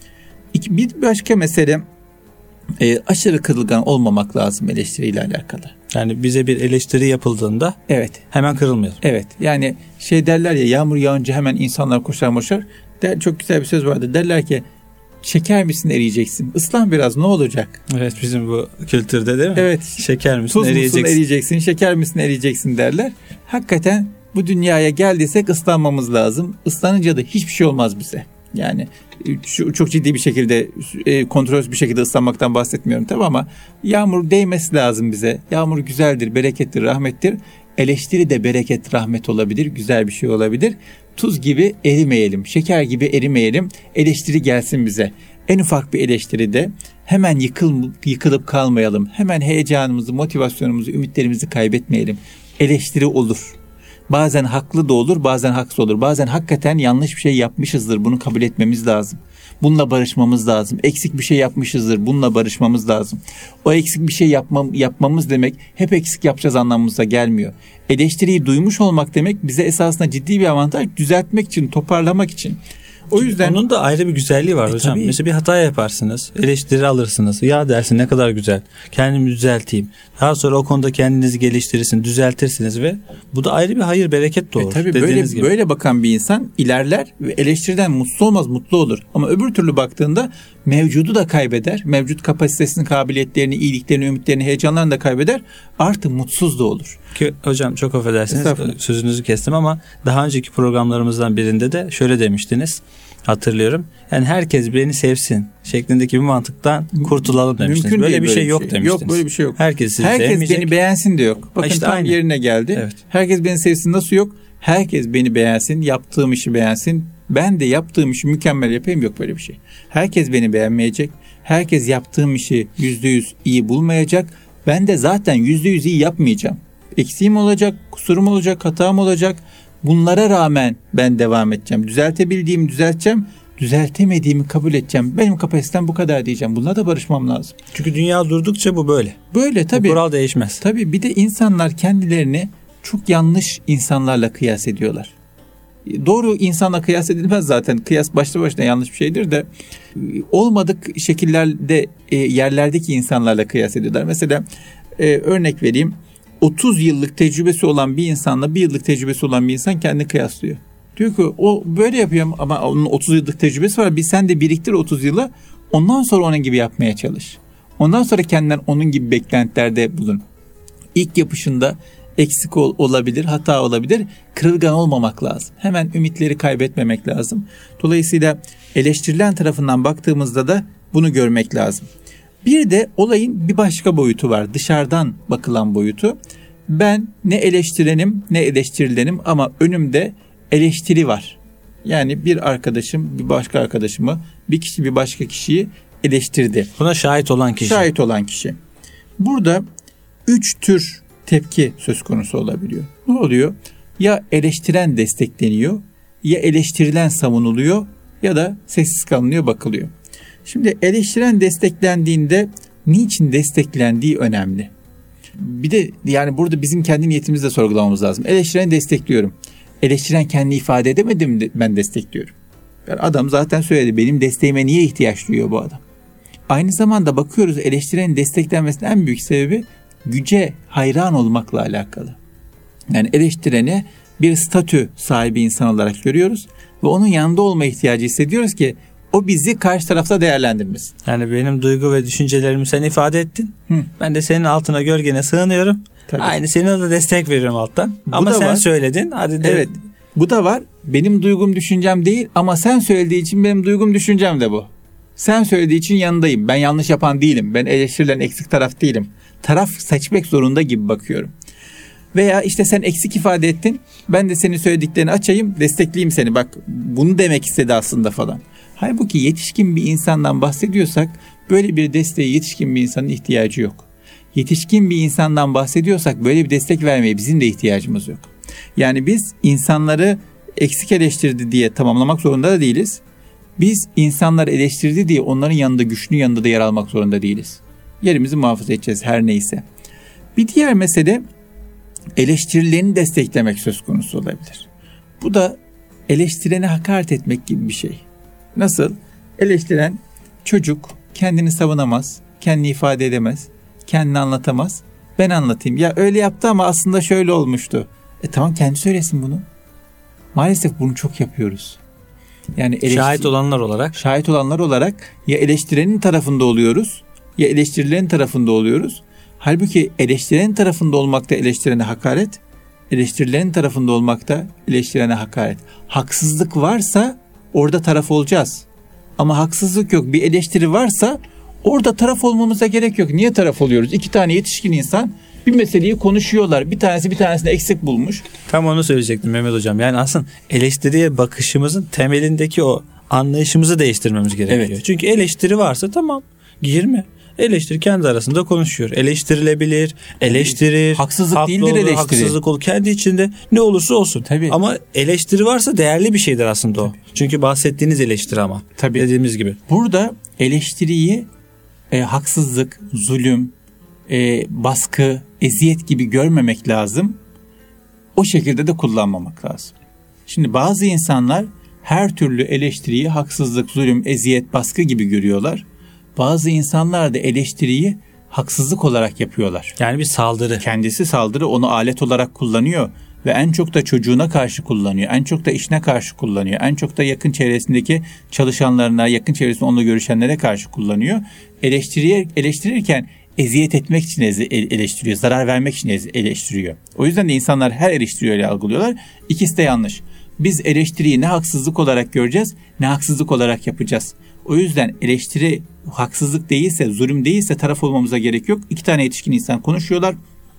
S2: İki, bir başka mesele e, aşırı kırılgan olmamak lazım eleştiriyle alakalı.
S1: Yani bize bir eleştiri yapıldığında
S2: evet.
S1: hemen kırılmayalım.
S2: Evet yani şey derler ya, yağmur yağınca hemen insanlar koşar moşar. Der, çok güzel bir söz vardı. Derler ki şeker misin eriyeceksin? Islan biraz ne olacak?
S1: Evet, bizim bu kültürde değil mi?
S2: Evet.
S1: Şeker misin
S2: Tuz
S1: eriyeceksin?
S2: musun eriyeceksin? Şeker misin eriyeceksin derler. Hakikaten bu dünyaya geldiysek ıslanmamız lazım. Islanınca da hiçbir şey olmaz bize. Yani çok ciddi bir şekilde kontrolsüz bir şekilde ıslanmaktan bahsetmiyorum tabii ama yağmur değmesi lazım bize. Yağmur güzeldir, berekettir, rahmettir. Eleştiri de bereket, rahmet olabilir, güzel bir şey olabilir. Tuz gibi erimeyelim, şeker gibi erimeyelim. Eleştiri gelsin bize. En ufak bir eleştiride hemen yıkıl, yıkılıp kalmayalım. Hemen heyecanımızı, motivasyonumuzu, ümitlerimizi kaybetmeyelim. Eleştiri olur. Bazen haklı da olur, bazen haksız olur. Bazen hakikaten yanlış bir şey yapmışızdır. Bunu kabul etmemiz lazım. Bununla barışmamız lazım. Eksik bir şey yapmışızdır. Bununla barışmamız lazım. O eksik bir şey yapmam, yapmamız demek hep eksik yapacağız anlamımıza gelmiyor. Eleştiriyi duymuş olmak demek bize esasında ciddi bir avantaj, düzeltmek için, toparlamak için. O yüzden
S1: onun da ayrı bir güzelliği var e, hocam. Tabii. Mesela bir hata yaparsınız, eleştiri alırsınız. Ya dersin ne kadar güzel. Kendimi düzelteyim. Daha sonra o konuda kendinizi geliştirirsin, düzeltirsiniz ve bu da ayrı bir hayır, bereket doğurur.
S2: E, tabii böyle
S1: gibi.
S2: böyle bakan bir insan ilerler ve eleştiriden mutsuz olmaz, mutlu olur. Ama öbür türlü baktığında mevcudu da kaybeder. Mevcut kapasitesini, kabiliyetlerini, iyiliklerini, ümitlerini, heyecanlarını da kaybeder. Artı mutsuz da olur.
S1: Ki, hocam çok affedersiniz sözünüzü kestim ama daha önceki programlarımızdan birinde de şöyle demiştiniz. Hatırlıyorum. Yani herkes beni sevsin şeklindeki bir mantıktan kurtulalım demiştiniz.
S2: Mümkün
S1: böyle bir
S2: böyle
S1: şey
S2: bir
S1: yok
S2: şey.
S1: demiştiniz.
S2: Yok böyle bir şey yok.
S1: Herkes sizi
S2: herkes
S1: sevmeyecek.
S2: beni beğensin de yok. Bakın
S1: işte
S2: tam
S1: aynı.
S2: yerine geldi.
S1: Evet.
S2: Herkes beni sevsin nasıl yok? Herkes beni beğensin, yaptığım işi beğensin. Ben de yaptığım işi mükemmel yapayım, yok böyle bir şey. Herkes beni beğenmeyecek. Herkes yaptığım işi yüzde yüz iyi bulmayacak. Ben de zaten yüzde yüz iyi yapmayacağım. Eksiğim olacak, kusurum olacak, hatam olacak. Bunlara rağmen ben devam edeceğim. Düzeltebildiğimi düzelteceğim. Düzeltemediğimi kabul edeceğim. Benim kapasitem bu kadar diyeceğim. Bununla da barışmam lazım.
S1: Çünkü dünya durdukça bu böyle.
S2: Böyle tabii.
S1: Bu kural değişmez.
S2: Tabii bir de insanlar kendilerini çok yanlış insanlarla kıyas ediyorlar. Doğru insanla kıyas edilmez zaten. Kıyas başlı başına yanlış bir şeydir de olmadık şekillerde, yerlerdeki insanlarla kıyas ediyorlar. Mesela örnek vereyim. otuz yıllık tecrübesi olan bir insanla bir yıllık tecrübesi olan bir insan kendini kıyaslıyor. Diyor ki o böyle yapıyor ama onun otuz yıllık tecrübesi var. Bir sen de biriktir otuz yılı. Ondan sonra onun gibi yapmaya çalış. Ondan sonra kendinden onun gibi beklentilerde bulun. İlk yapışında eksik ol, olabilir, hata olabilir. Kırılgan olmamak lazım. Hemen ümitleri kaybetmemek lazım. Dolayısıyla eleştirilen tarafından baktığımızda da bunu görmek lazım. Bir de olayın bir başka boyutu var. Dışarıdan bakılan boyutu. Ben ne eleştirenim ne eleştirilenim ama önümde eleştiri var. Yani bir arkadaşım bir başka arkadaşımı, bir kişi bir başka kişiyi eleştirdi.
S1: Buna şahit olan kişi.
S2: Şahit olan kişi. Burada üç tür tepki söz konusu olabiliyor. Ne oluyor? Ya eleştiren destekleniyor, ya eleştirilen savunuluyor ya da sessiz kalınıyor, bakılıyor. Şimdi eleştiren desteklendiğinde niçin desteklendiği önemli. Bir de yani burada bizim kendi niyetimizi de sorgulamamız lazım. Eleştireni destekliyorum. Eleştiren kendi ifade edemedi mi ben destekliyorum. Yani adam zaten söyledi, benim desteğime niye ihtiyaç duyuyor bu adam. Aynı zamanda bakıyoruz eleştirenin desteklenmesinin en büyük sebebi güce hayran olmakla alakalı. Yani eleştireni bir statü sahibi insan olarak görüyoruz ve onun yanında olma ihtiyacı hissediyoruz ki o bizi karşı tarafta değerlendirmesin.
S1: Yani benim duygu ve düşüncelerimi sen ifade ettin. Hı. Ben de senin altına, gölgene sığınıyorum. Tabii. Aynı senin de destek veriyorum alttan. Bu ama sen var. Söyledin. Hadi de.
S2: Evet. Bu da var. Benim duygum düşüncem değil ama sen söylediği için benim duygum düşüncem de bu. Sen söylediği için yanındayım. Ben yanlış yapan değilim. Ben eleştirilen eksik taraf değilim. Taraf seçmek zorunda gibi bakıyorum. Veya işte sen eksik ifade ettin. Ben de senin söylediklerini açayım, destekleyeyim seni. Bak bunu demek istedi aslında falan. Halbuki yetişkin bir insandan bahsediyorsak böyle bir desteğe yetişkin bir insanın ihtiyacı yok. Yetişkin bir insandan bahsediyorsak böyle bir destek vermeye bizim de ihtiyacımız yok. Yani biz insanları eksik eleştirdi diye tamamlamak zorunda da değiliz. Biz insanları eleştirdi diye onların yanında, güçlü yanında da yer almak zorunda değiliz. Yerimizi muhafaza edeceğiz her neyse. Bir diğer mesele eleştirilerini desteklemek söz konusu olabilir. Bu da eleştirene hakaret etmek gibi bir şey. Nasıl? Eleştiren çocuk kendini savunamaz, kendini ifade edemez, kendini anlatamaz. Ben anlatayım. Ya öyle yaptı ama aslında şöyle olmuştu. E tamam, kendi söylesin bunu. Maalesef bunu çok yapıyoruz. Yani eleştir-
S1: şahit olanlar olarak.
S2: Şahit olanlar olarak ya eleştirenin tarafında oluyoruz ya eleştirilerin tarafında oluyoruz. Halbuki eleştirenin tarafında olmak da eleştirene hakaret, eleştirilerin tarafında olmak da eleştirene hakaret. Haksızlık varsa orada taraf olacağız. Ama haksızlık yok, bir eleştiri varsa orada taraf olmamıza gerek yok. Niye taraf oluyoruz? İki tane yetişkin insan bir meseleyi konuşuyorlar. Bir tanesi bir tanesini eksik bulmuş.
S1: Tam onu söyleyecektim Mehmet Hocam. Yani aslında eleştiriye bakışımızın temelindeki o anlayışımızı değiştirmemiz gerekiyor. Evet. Çünkü eleştiri varsa tamam, girme. Eleştiri kendi arasında konuşuyor. Eleştirilebilir, eleştirir.
S2: Haksızlık değildir
S1: olur,
S2: eleştiri.
S1: Haksızlık olur. Kendi içinde ne olursa olsun.
S2: Tabii.
S1: Ama eleştiri varsa değerli bir şeydir aslında o. Tabii. Çünkü bahsettiğiniz eleştiri ama. Tabii. Dediğimiz gibi.
S2: Burada eleştiriyi e, haksızlık, zulüm, e, baskı, eziyet gibi görmemek lazım. O şekilde de kullanmamak lazım. Şimdi bazı insanlar her türlü eleştiriyi haksızlık, zulüm, eziyet, baskı gibi görüyorlar. Bazı insanlar da eleştiriyi haksızlık olarak yapıyorlar.
S1: Yani bir saldırı.
S2: Kendisi saldırı, onu alet olarak kullanıyor ve en çok da çocuğuna karşı kullanıyor. En çok da işine karşı kullanıyor. En çok da yakın çevresindeki çalışanlarına, yakın çevresinde onunla görüşenlere karşı kullanıyor. Eleştiriye, eleştirirken eziyet etmek için eleştiriyor, zarar vermek için eleştiriyor. O yüzden de insanlar her eleştiriyi öyle algılıyorlar. İkisi de yanlış. Biz eleştiriyi ne haksızlık olarak göreceğiz, ne haksızlık olarak yapacağız. O yüzden eleştiri haksızlık değilse, zulüm değilse taraf olmamıza gerek yok. İki tane yetişkin insan konuşuyorlar.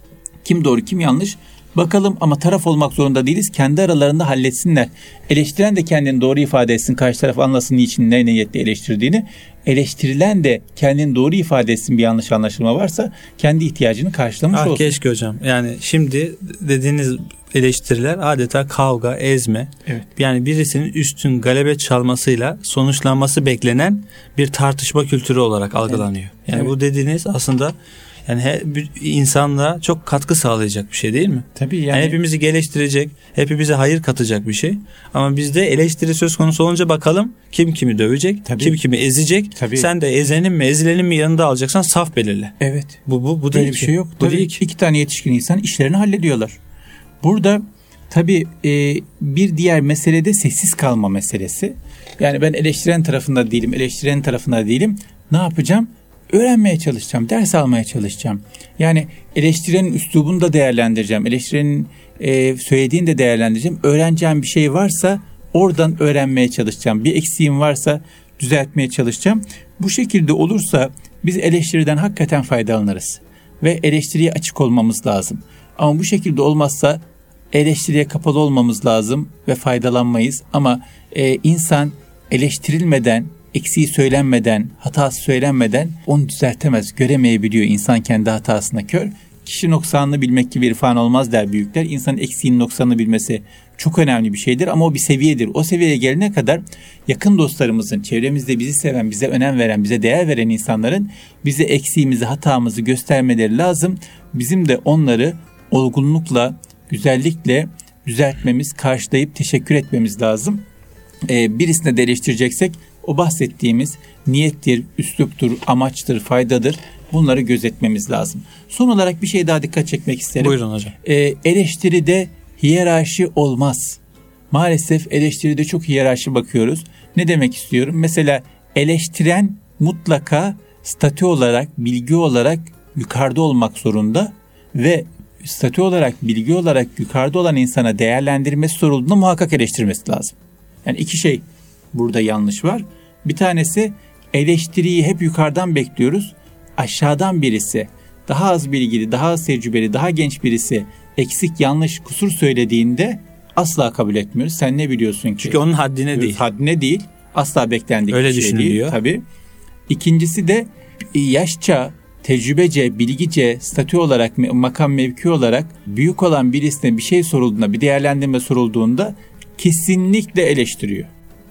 S2: Kim doğru, kim yanlış? Bakalım, ama taraf olmak zorunda değiliz. Kendi aralarında halletsinler. Eleştiren de kendini doğru ifade etsin. Karşı taraf anlasın niçin, ne niyetle eleştirdiğini. Eleştirilen de kendini doğru ifade etsin, bir yanlış anlaşılma varsa kendi ihtiyacını karşılamış
S1: ah,
S2: olsun.
S1: Keşke hocam. Yani şimdi dediğiniz eleştiriler adeta kavga, ezme.
S2: Evet.
S1: Yani birisinin üstün galebe çalmasıyla sonuçlanması beklenen bir tartışma kültürü olarak algılanıyor. Evet. Yani evet. Bu dediğiniz aslında yani he, bir insanlığa çok katkı sağlayacak bir şey değil mi?
S2: Tabii yani.
S1: yani hepimizi geliştirecek, hepimize hayır katacak bir şey. Ama bizde eleştiri söz konusu olunca bakalım kim kimi dövecek, Tabii. kim kimi ezecek. Tabii. Sen de ezenin mi, ezilenin mi yanında alacaksan saf belirle.
S2: Evet.
S1: Bu bu bu değil
S2: bir şey yok.
S1: Bu
S2: tabii
S1: değil ki.
S2: İki tane yetişkin insan işlerini hallediyorlar. Burada tabii e, bir diğer mesele de sessiz kalma meselesi. Yani ben eleştiren tarafında değilim, eleştiren tarafında değilim. Ne yapacağım? Öğrenmeye çalışacağım, ders almaya çalışacağım. Yani eleştirenin üslubunu da değerlendireceğim, eleştirenin e, söylediğini de değerlendireceğim. Öğreneceğim bir şey varsa oradan öğrenmeye çalışacağım. Bir eksiğim varsa düzeltmeye çalışacağım. Bu şekilde olursa biz eleştiriden hakikaten faydalanırız. Ve eleştiriye açık olmamız lazım. Ama bu şekilde olmazsa eleştiriye kapalı olmamız lazım ve faydalanmayız. Ama e, insan eleştirilmeden, eksiği söylenmeden, hatası söylenmeden onu düzeltemez, göremeyebiliyor. İnsan kendi hatasına kör. Kişi noksanını bilmek gibi irfan olmaz der büyükler. İnsanın eksiğinin noksanını bilmesi çok önemli bir şeydir ama o bir seviyedir. O seviyeye gelene kadar yakın dostlarımızın, çevremizde bizi seven, bize önem veren, bize değer veren insanların bize eksiğimizi, hatamızı göstermeleri lazım. Bizim de onları olgunlukla, güzellikle düzeltmemiz, karşılayıp teşekkür etmemiz lazım. Ee, birisine de eleştireceksek o bahsettiğimiz niyettir, üsluptur, amaçtır, faydadır. Bunları gözetmemiz lazım. Son olarak bir şey daha dikkat çekmek isterim.
S1: Buyurun hocam.
S2: Ee, eleştiride hiyerarşi olmaz. Maalesef eleştiride çok hiyerarşi bakıyoruz. Ne demek istiyorum? Mesela eleştiren mutlaka statü olarak, bilgi olarak yukarıda olmak zorunda ve statü olarak, bilgi olarak yukarıda olan insana değerlendirmesi sorulduğunda muhakkak eleştirmesi lazım. Yani iki şey burada yanlış var. Bir tanesi, eleştiriyi hep yukarıdan bekliyoruz. Aşağıdan birisi, daha az bilgili, daha az tecrübeli, daha genç birisi eksik, yanlış, kusur söylediğinde asla kabul etmiyoruz. Sen ne biliyorsun ki?
S1: Çünkü onun haddine değil.
S2: Haddine değil. Asla beklendik
S1: Öyle
S2: bir şey
S1: düşünülüyor.
S2: değil. Tabii. İkincisi de yaşça, tecrübece, bilgice, statü olarak, makam mevki olarak büyük olan birisine bir şey sorulduğunda, bir değerlendirme sorulduğunda kesinlikle eleştiriyor.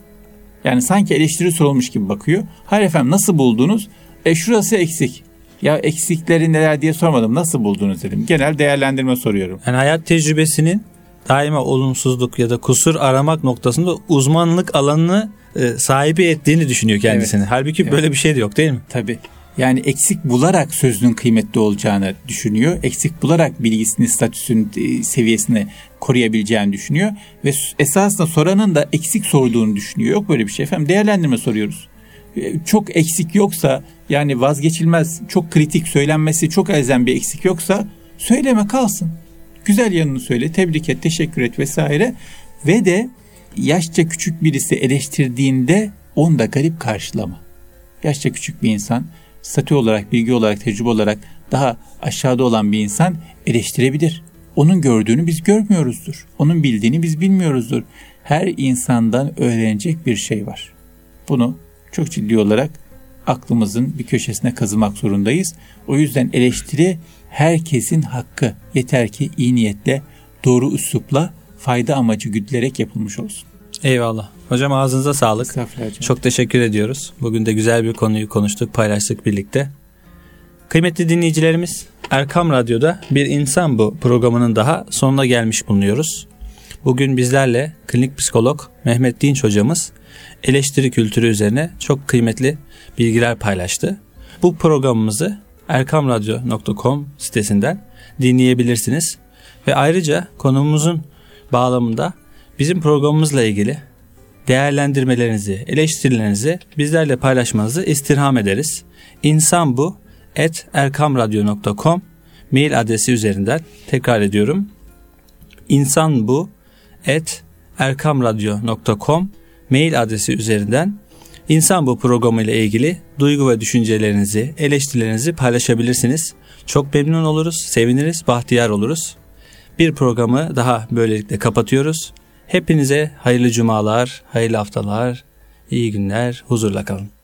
S2: Yani sanki eleştiri sorulmuş gibi bakıyor. Hayır efendim, nasıl buldunuz? E şurası eksik. Ya eksikleri neler diye sormadım. Nasıl buldunuz dedim. Genel değerlendirme soruyorum.
S1: Yani hayat tecrübesinin daima olumsuzluk ya da kusur aramak noktasında uzmanlık alanını e, sahibi ettiğini düşünüyor kendisini. Evet. Halbuki evet. Böyle bir şey de yok değil mi?
S2: Tabii. Yani eksik bularak sözünün kıymetli olacağını düşünüyor. Eksik bularak bilgisini, statüsünün seviyesini koruyabileceğini düşünüyor. Ve esasında soranın da eksik sorduğunu düşünüyor. Yok böyle bir şey efendim. Değerlendirme soruyoruz. Çok eksik yoksa, yani vazgeçilmez, çok kritik, söylenmesi çok elzem bir eksik yoksa söyleme, kalsın. Güzel yanını söyle, tebrik et, teşekkür et vesaire. Ve de yaşça küçük birisi eleştirdiğinde onu da garip karşılama. Yaşça küçük bir insan, statü olarak, bilgi olarak, tecrübe olarak daha aşağıda olan bir insan eleştirebilir. Onun gördüğünü biz görmüyoruzdur. Onun bildiğini biz bilmiyoruzdur. Her insandan öğrenecek bir şey var. Bunu çok ciddi olarak aklımızın bir köşesine kazımak zorundayız. O yüzden eleştiri herkesin hakkı. Yeter ki iyi niyetle, doğru üslupla, fayda amacı güdülerek yapılmış olsun.
S1: Eyvallah. Hocam ağzınıza sağlık.
S2: Estağfurullah hocam.
S1: Çok teşekkür ediyoruz. Bugün de güzel bir konuyu konuştuk, paylaştık birlikte. Kıymetli dinleyicilerimiz, Erkam Radyo'da Bir İnsan Bu programının daha sonuna gelmiş bulunuyoruz. Bugün bizlerle klinik psikolog Mehmet Dinç hocamız eleştiri kültürü üzerine çok kıymetli bilgiler paylaştı. Bu programımızı erkam radyo nokta com sitesinden dinleyebilirsiniz. Ve ayrıca konumuzun bağlamında bizim programımızla ilgili değerlendirmelerinizi, eleştirilerinizi bizlerle paylaşmanızı istirham ederiz. İnsan bu et erkam radyo nokta com mail adresi üzerinden, tekrar ediyorum. İnsan bu et erkam radyo nokta com mail adresi üzerinden İnsan Bu programı ile ilgili duygu ve düşüncelerinizi, eleştirilerinizi paylaşabilirsiniz. Çok memnun oluruz, seviniriz, bahtiyar oluruz. Bir programı daha böylelikle kapatıyoruz. Hepinize hayırlı cumalar, hayırlı haftalar, iyi günler, huzurla kalın.